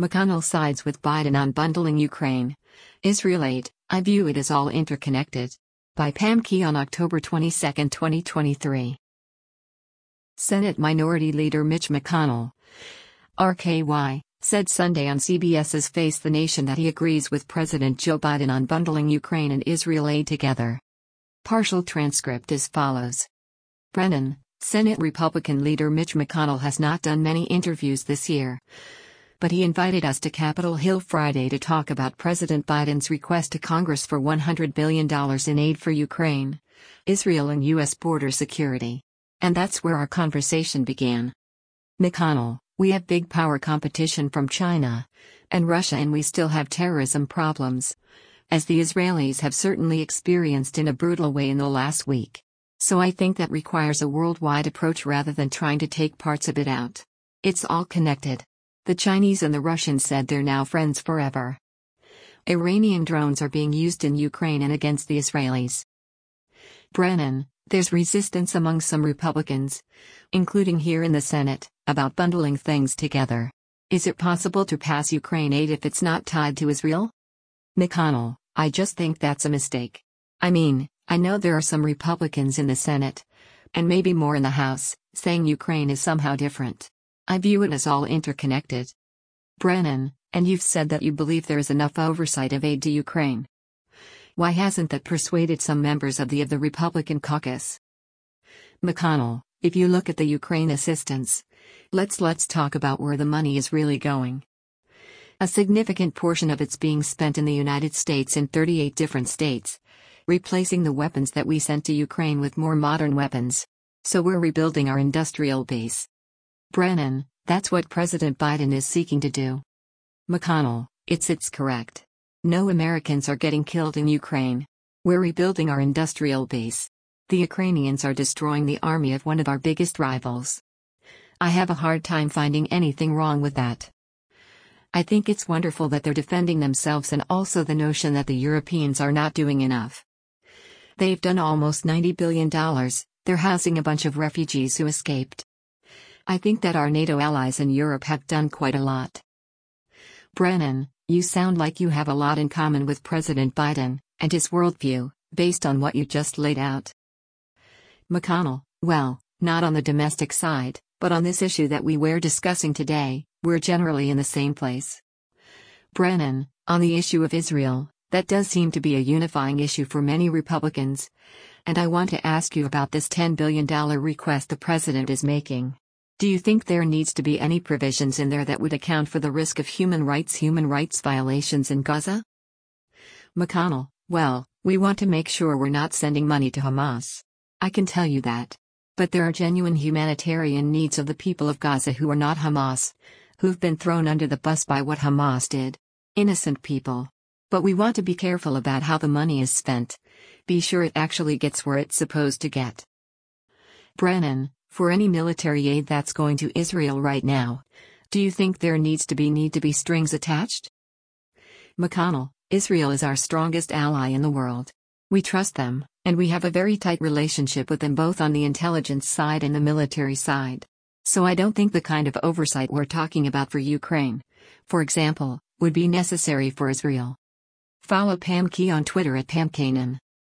McConnell sides with Biden on bundling Ukraine. Israel aid, I view it as all interconnected. By Pam Key on October 22, 2023. Senate Minority Leader Mitch McConnell, RKY, said Sunday on CBS's Face the Nation that he agrees with President Joe Biden on bundling Ukraine and Israel aid together. Partial transcript as follows. Brennan, Senate Republican leader Mitch McConnell has not done many interviews this year, but he invited us to Capitol Hill Friday to talk about President Biden's request to Congress for $100 billion in aid for Ukraine, Israel and U.S. border security. And that's where our conversation began. McConnell, we have big power competition from China and Russia, and we still have terrorism problems, as the Israelis have certainly experienced in a brutal way in the last week. So I think that requires a worldwide approach rather than trying to take parts of it out. It's all connected. The Chinese and the Russians said they're now friends forever. Iranian drones are being used in Ukraine and against the Israelis. Brennan, there's resistance among some Republicans, including here in the Senate, about bundling things together. Is it possible to pass Ukraine aid if it's not tied to Israel? McConnell, I just think that's a mistake. I mean, I know there are some Republicans in the Senate, and maybe more in the House, saying Ukraine is somehow different. I view it as all interconnected. Brennan, and you've said that you believe there is enough oversight of aid to Ukraine. Why hasn't that persuaded some members of the Republican caucus? McConnell, if you look at the Ukraine assistance, let's talk about where the money is really going. A significant portion of it's being spent in the United States in 38 different states, replacing the weapons that we sent to Ukraine with more modern weapons. So we're rebuilding our industrial base. Brennan, that's what President Biden is seeking to do. McConnell, it's correct. No Americans are getting killed in Ukraine. We're rebuilding our industrial base. The Ukrainians are destroying the army of one of our biggest rivals. I have a hard time finding anything wrong with that. I think it's wonderful that they're defending themselves, and also the notion that the Europeans are not doing enough. They've done almost $90 billion, they're housing a bunch of refugees who escaped. I think that our NATO allies in Europe have done quite a lot. Brennan, you sound like you have a lot in common with President Biden and his worldview, based on what you just laid out. McConnell, well, not on the domestic side, but on this issue that we were discussing today, we're generally in the same place. Brennan, on the issue of Israel, that does seem to be a unifying issue for many Republicans, and I want to ask you about this $10 billion request the president is making. Do you think there needs to be any provisions in there that would account for the risk of human rights violations in Gaza? McConnell, well, we want to make sure we're not sending money to Hamas. I can tell you that. But there are genuine humanitarian needs of the people of Gaza who are not Hamas, who've been thrown under the bus by what Hamas did. Innocent people. But we want to be careful about how the money is spent. Be sure it actually gets where it's supposed to get. Brennan, for any military aid that's going to Israel right now, do you think there need to be strings attached? McConnell, Israel is our strongest ally in the world. We trust them, and we have a very tight relationship with them both on the intelligence side and the military side. So I don't think the kind of oversight we're talking about for Ukraine, for example, would be necessary for Israel. Follow Pam Key on Twitter at PamKanan.